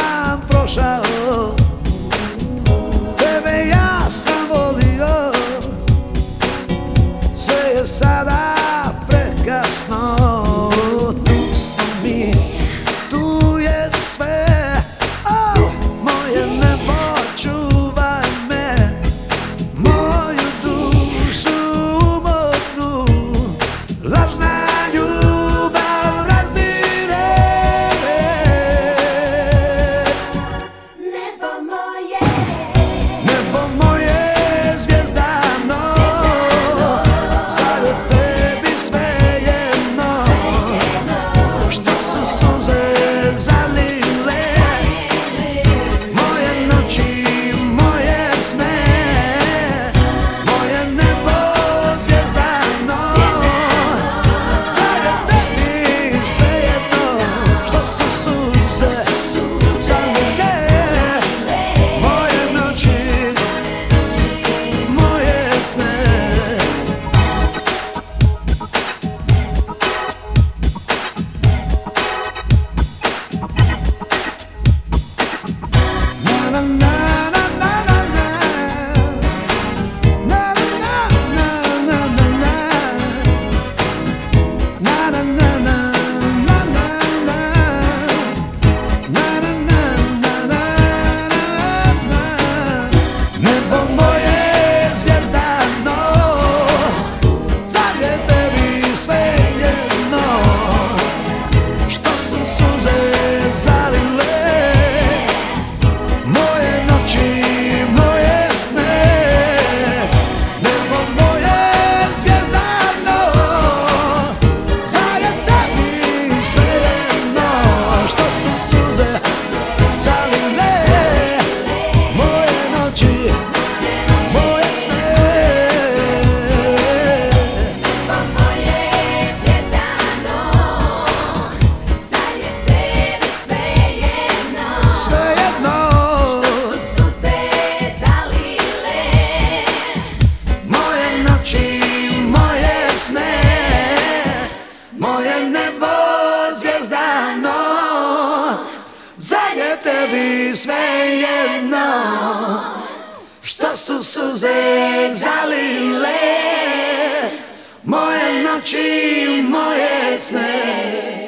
dan prošao, tebe ja sam volio, sve je sada prekasno. Tu smo mi, tu je sve, moje nebo čuvaj me, moju dušu umotnu, lažna ljubav razdire. Nebo moje zvijezdano, sad je tebi svejedno, što su suze zalile moje noći, moje sne, moje nebo zvijezdano, sad je tebi svejedno, što su suze zalile moje noći, moje sne. Na na na na na na na na na na na na na na na nebo moje zvijezdano, sad je tebi svejedno, što su suze zalile moje noći, moje sne. Nebo moje zvijezdano, sad je tebi svejedno, što su suze zalile moje noći, moje sne. Svejedno, moje noći, moje sne, moje nebo zvijezdano, sad je tebi svejedno, što su suze zalile moje noći, moje sne.